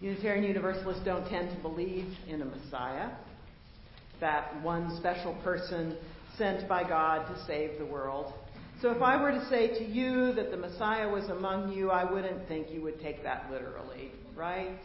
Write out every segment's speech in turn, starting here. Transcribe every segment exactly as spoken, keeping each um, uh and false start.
Unitarian Universalists don't tend to believe in a Messiah, that one special person sent by God to save the world. So if I were to say to you that the Messiah was among you, I wouldn't think you would take that literally, right?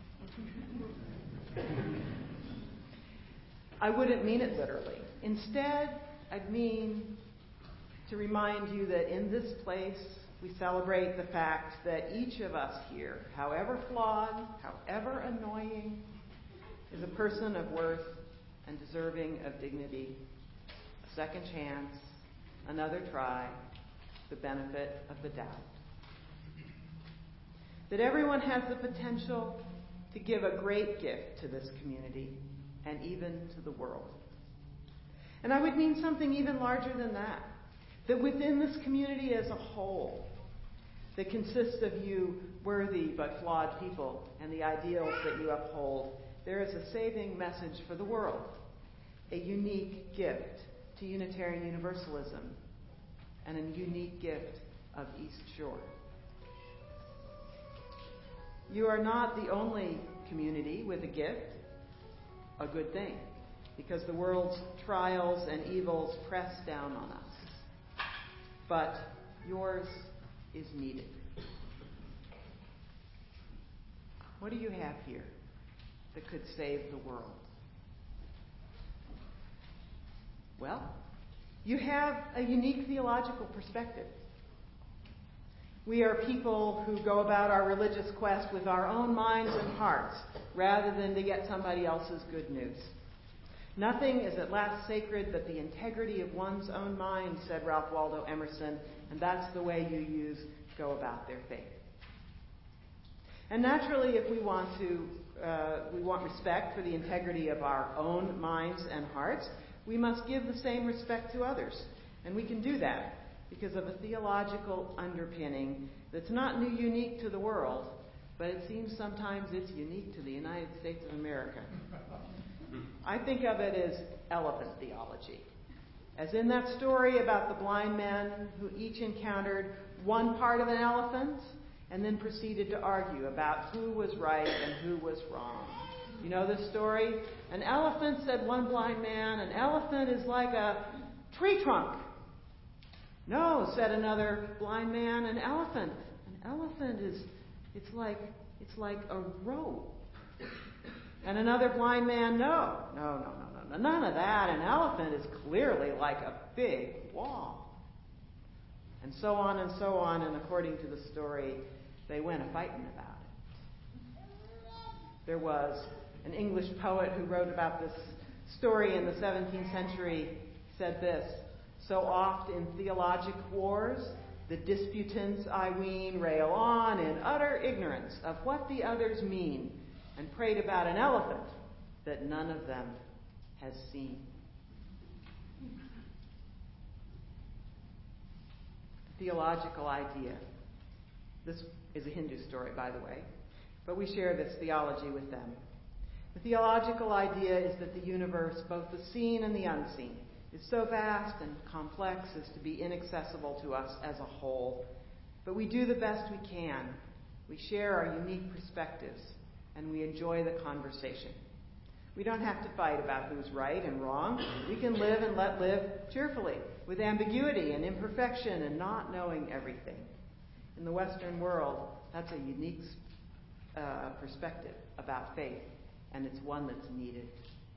I wouldn't mean it literally. Instead, I'd mean to remind you that in this place, we celebrate the fact that each of us here, however flawed, however annoying, is a person of worth and deserving of dignity, a second chance, another try, the benefit of the doubt. That everyone has the potential to give a great gift to this community and even to the world. And I would mean something even larger than that. That within this community as a whole, that consists of you worthy but flawed people and the ideals that you uphold, there is a saving message for the world, a unique gift to Unitarian Universalism, and a unique gift of East Shore. You are not the only community with a gift, a good thing, because the world's trials and evils press down on us. But yours is needed. What do you have here that could save the world? Well, you have a unique theological perspective. We are people who go about our religious quest with our own minds and hearts rather than to get somebody else's good news. Nothing is at last sacred but the integrity of one's own mind, said Ralph Waldo Emerson, and that's the way you use go about their faith. And naturally, if we want to, uh, we want respect for the integrity of our own minds and hearts, we must give the same respect to others. And we can do that because of a theological underpinning that's not new unique to the world, but it seems sometimes it's unique to the United States of America. I think of it as elephant theology. As in that story about the blind men who each encountered one part of an elephant and then proceeded to argue about who was right and who was wrong. You know this story? An elephant, said one blind man, an elephant is like a tree trunk. No, said another blind man, an elephant. An elephant is, it's like, it's like a rope. And another blind man, no, no, no, no, no, none of that. An elephant is clearly like a big wall. And so on and so on, and according to the story, they went a-fighting about it. There was an English poet who wrote about this story in the seventeenth century, said this, so oft in theologic wars, the disputants, I ween, rail on in utter ignorance of what the others mean, and prate about an elephant that none of them has seen. Theological idea. This is a Hindu story, by the way, but we share this theology with them. The theological idea is that the universe, both the seen and the unseen, is so vast and complex as to be inaccessible to us as a whole. But we do the best we can. We share our unique perspectives, and we enjoy the conversation. We don't have to fight about who's right and wrong. We can live and let live cheerfully, with ambiguity and imperfection and not knowing everything. In the Western world, that's a unique uh, perspective about faith, and it's one that's needed.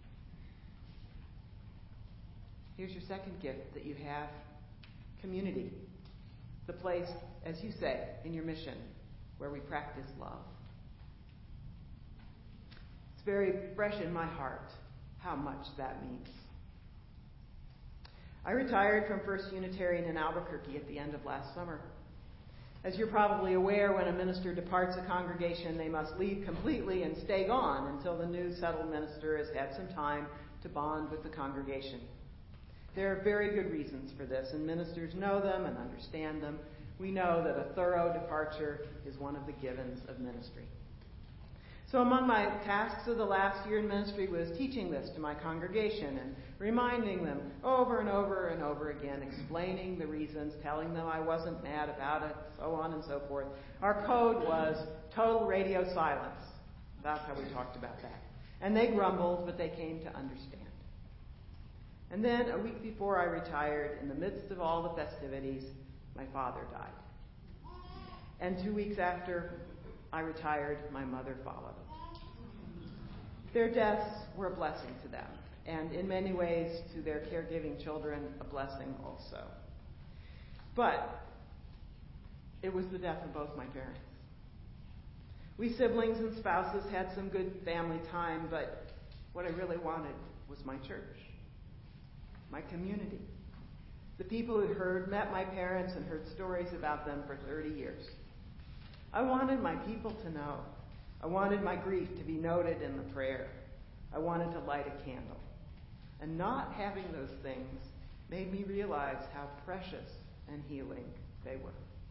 Here's your second gift that you have, community. The place, as you say, in your mission, where we practice love. It's very fresh in my heart how much that means. I retired from First Unitarian in Albuquerque at the end of last summer. As you're probably aware, when a minister departs a congregation, they must leave completely and stay gone until the new settled minister has had some time to bond with the congregation. There are very good reasons for this, and ministers know them and understand them. We know that a thorough departure is one of the givens of ministry. So among my tasks of the last year in ministry was teaching this to my congregation and reminding them over and over and over again, explaining the reasons, telling them I wasn't mad about it, so on and so forth. Our code was total radio silence. That's how we talked about that. And they grumbled, but they came to understand. And then a week before I retired, in the midst of all the festivities, my father died. And two weeks after I retired, my mother followed. Their deaths were a blessing to them, and in many ways to their caregiving children, a blessing also. But it was the death of both my parents. We siblings and spouses had some good family time, but what I really wanted was my church, my community, the people who heard, met my parents and heard stories about them for thirty years. I wanted my people to know. I wanted my grief to be noted in the prayer. I wanted to light a candle. And not having those things made me realize how precious and healing they were.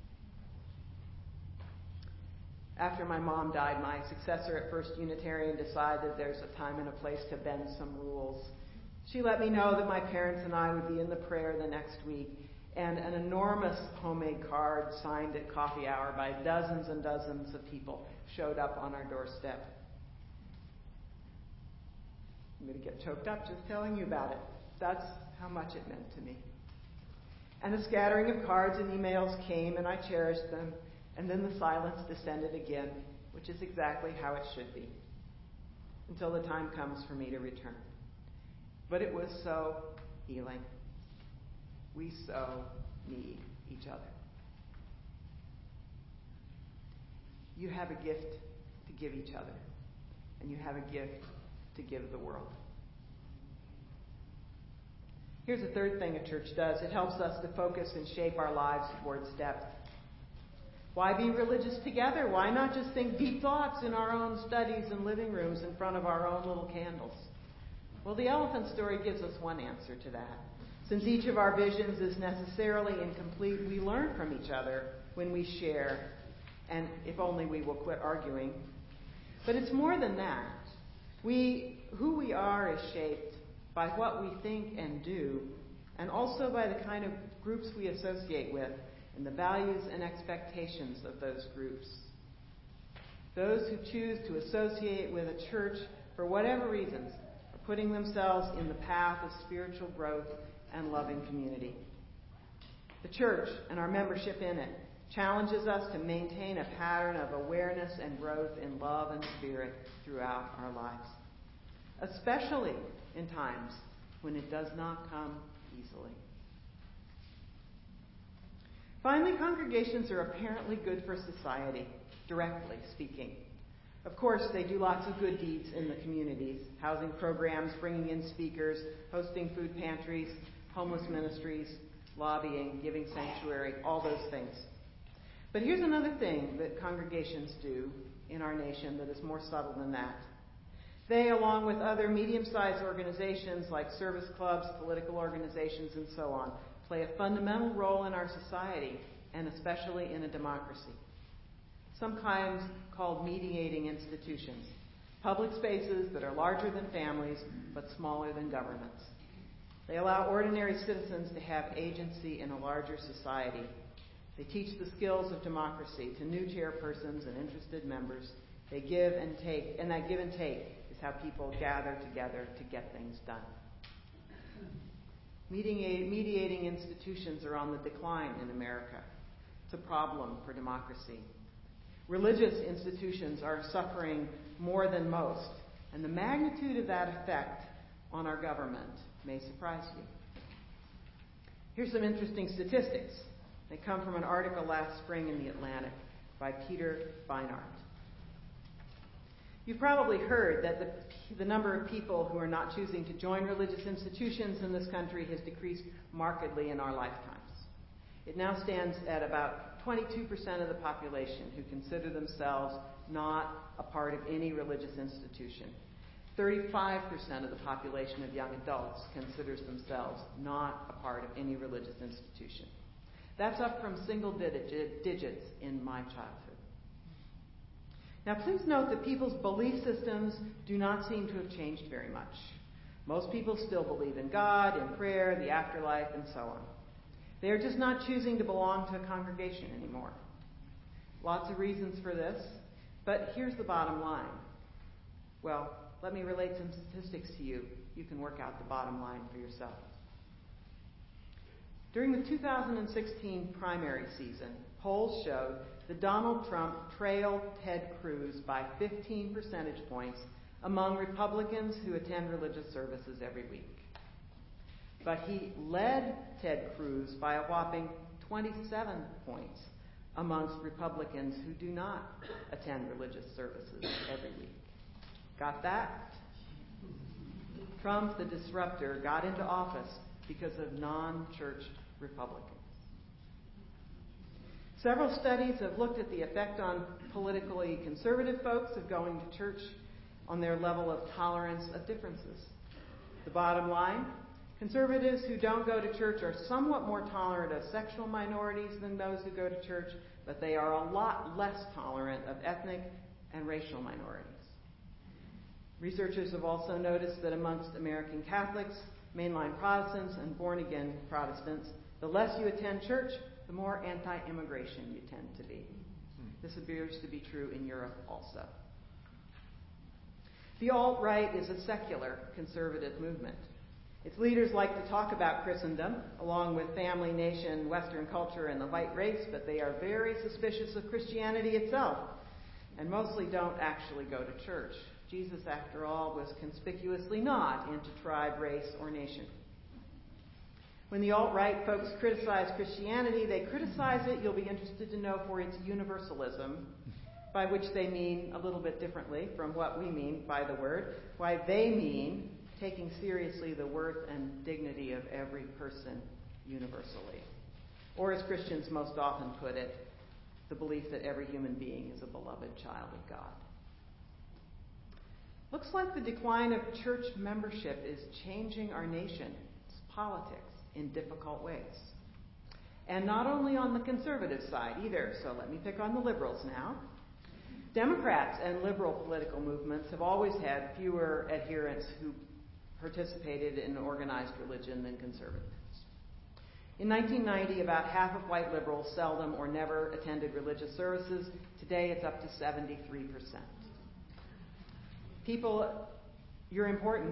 After my mom died, my successor at First Unitarian decided there's a time and a place to bend some rules. She let me know that my parents and I would be in the prayer the next week, and an enormous homemade card signed at coffee hour by dozens and dozens of people showed up on our doorstep. I'm going to get choked up just telling you about it. That's how much it meant to me. And a scattering of cards and emails came, and I cherished them. And then the silence descended again, which is exactly how it should be, until the time comes for me to return. But it was so healing. We so need each other. You have a gift to give each other, and you have a gift to give the world. Here's a third thing a church does. It helps us to focus and shape our lives towards depth. Why be religious together? Why not just think deep thoughts in our own studies and living rooms in front of our own little candles? Well, the elephant story gives us one answer to that. Since each of our visions is necessarily incomplete, we learn from each other when we share, and if only we will quit arguing. But it's more than that. We, who we are is shaped by what we think and do, and also by the kind of groups we associate with, and the values and expectations of those groups. Those who choose to associate with a church for whatever reasons are putting themselves in the path of spiritual growth and loving community. The church and our membership in it challenges us to maintain a pattern of awareness and growth in love and spirit throughout our lives, especially in times when it does not come easily. Finally, congregations are apparently good for society, directly speaking. Of course, they do lots of good deeds in the communities, housing programs, bringing in speakers, hosting food pantries, homeless ministries, lobbying, giving sanctuary, all those things. But here's another thing that congregations do in our nation that is more subtle than that. They, along with other medium-sized organizations like service clubs, political organizations, and so on, play a fundamental role in our society, and especially in a democracy. Sometimes called mediating institutions, public spaces that are larger than families but smaller than governments. They allow ordinary citizens to have agency in a larger society. They teach the skills of democracy to new chairpersons and interested members. They give and take, and that give and take is how people gather together to get things done. Mediating institutions are on the decline in America. It's a problem for democracy. Religious institutions are suffering more than most, and the magnitude of that effect on our government may surprise you. Here's some interesting statistics. They come from an article last spring in The Atlantic by Peter Beinart. You've probably heard that the, the number of people who are not choosing to join religious institutions in this country has decreased markedly in our lifetimes. It now stands at about twenty-two percent of the population who consider themselves not a part of any religious institution. thirty-five percent of the population of young adults considers themselves not a part of any religious institution. That's up from single digit, digits in my childhood. Now, please note that people's belief systems do not seem to have changed very much. Most people still believe in God, in prayer, the afterlife, and so on. They are just not choosing to belong to a congregation anymore. Lots of reasons for this, but here's the bottom line. Well, let me relate some statistics to you. You can work out the bottom line for yourself. During the two thousand sixteen primary season, polls showed that Donald Trump trailed Ted Cruz by fifteen percentage points among Republicans who attend religious services every week. But he led Ted Cruz by a whopping twenty-seven points amongst Republicans who do not attend religious services every week. Got that? Trump, the disruptor, got into office because of non-church Republicans. Several studies have looked at the effect on politically conservative folks of going to church on their level of tolerance of differences. The bottom line, conservatives who don't go to church are somewhat more tolerant of sexual minorities than those who go to church, but they are a lot less tolerant of ethnic and racial minorities. Researchers have also noticed that amongst American Catholics, mainline Protestants, and born-again Protestants, the less you attend church, the more anti-immigration you tend to be. This appears to be true in Europe also. The alt-right is a secular conservative movement. Its leaders like to talk about Christendom, along with family, nation, Western culture, and the white race, but they are very suspicious of Christianity itself, and mostly don't actually go to church. Jesus, after all, was conspicuously not into tribe, race, or nation. When the alt-right folks criticize Christianity, they criticize it, you'll be interested to know, for its universalism, by which they mean a little bit differently from what we mean by the word. Why they mean taking seriously the worth and dignity of every person universally. Or as Christians most often put it, the belief that every human being is a beloved child of God. Looks like the decline of church membership is changing our nation's politics in difficult ways. And not only on the conservative side either, so let me pick on the liberals now. Democrats and liberal political movements have always had fewer adherents who participated in organized religion than conservatives. In nineteen ninety, about half of white liberals seldom or never attended religious services. Today, it's up to seventy-three percent. People, you're important.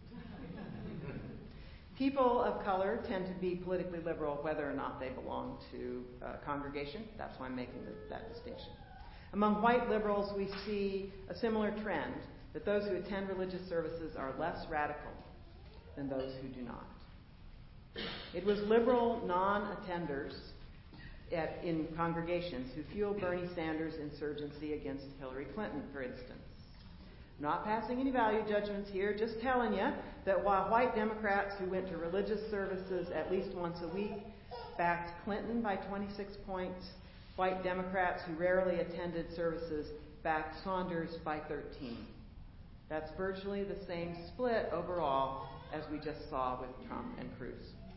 People of color tend to be politically liberal whether or not they belong to a congregation. That's why I'm making the, that distinction. Among white liberals, we see a similar trend, that those who attend religious services are less radical than those who do not. It was liberal non-attenders at, in congregations who fueled Bernie Sanders' insurgency against Hillary Clinton, for instance. Not passing any value judgments here, just telling you that while white Democrats who went to religious services at least once a week backed Clinton by twenty-six points, white Democrats who rarely attended services backed Saunders by thirteen. That's virtually the same split overall as we just saw with Trump and Cruz.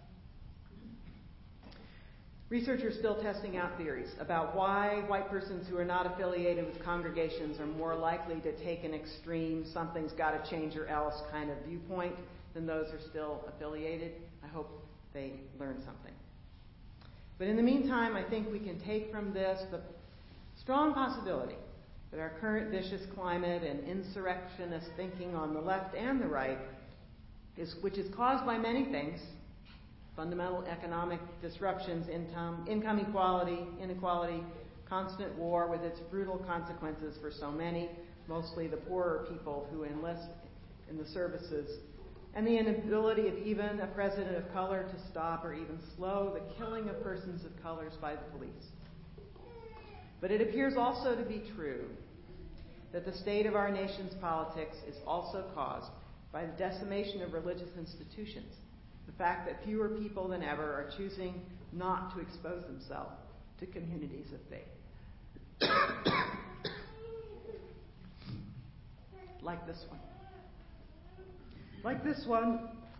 Researchers are still testing out theories about why white persons who are not affiliated with congregations are more likely to take an extreme, something's got to change or else kind of viewpoint than those who are still affiliated. I hope they learn something. But in the meantime, I think we can take from this the strong possibility that our current vicious climate and insurrectionist thinking on the left and the right, is, which is caused by many things, fundamental economic disruptions, income, income equality, inequality, constant war with its brutal consequences for so many, mostly the poorer people who enlist in the services, and the inability of even a president of color to stop or even slow the killing of persons of colors by the police. But it appears also to be true that the state of our nation's politics is also caused by the decimation of religious institutions. The fact that fewer people than ever are choosing not to expose themselves to communities of faith. Like this one. Like this one,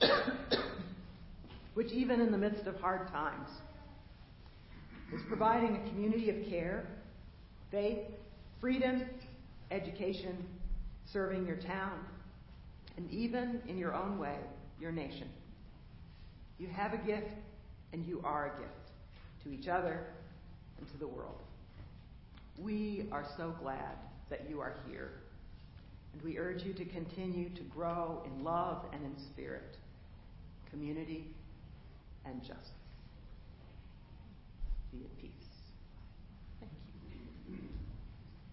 which even in the midst of hard times, is providing a community of care, faith, freedom, education, serving your town, and even in your own way, your nation. You have a gift, and you are a gift to each other and to the world. We are so glad that you are here. And we urge you to continue to grow in love and in spirit, community and justice. Be at peace.